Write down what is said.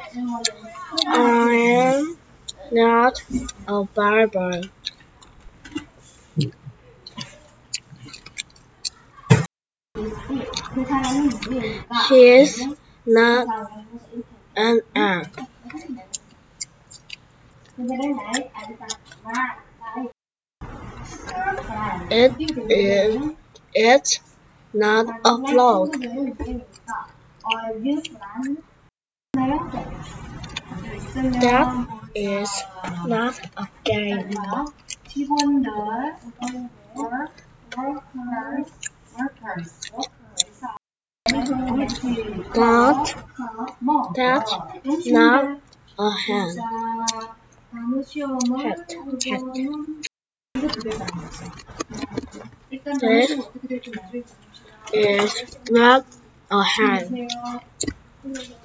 I am not a barber. She is not an ant. It's not a float. That is not a game. That's not a hand. This is not a hand.